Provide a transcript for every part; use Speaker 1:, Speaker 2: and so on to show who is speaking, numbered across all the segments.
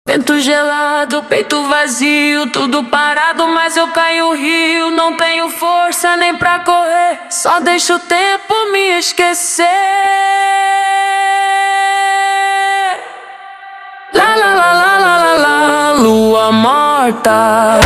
Speaker 1: Vento gelado, peito vazio, tudo parado, mas eu caio o rio. Não tenho força nem pra correr, só deixo o tempo me esquecer. Lá, lá, lá, lá, lá, lá, lá, lua morta.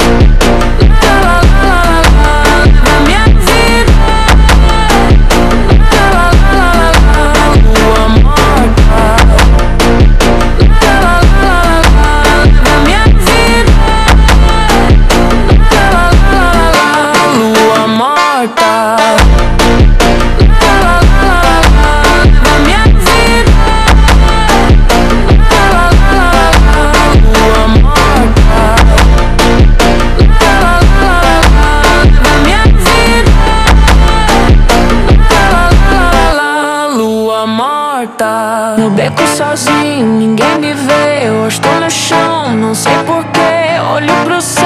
Speaker 1: No beco sozinho, ninguém me vê. Eu estou no chão, não sei porquê. Olho pro céu.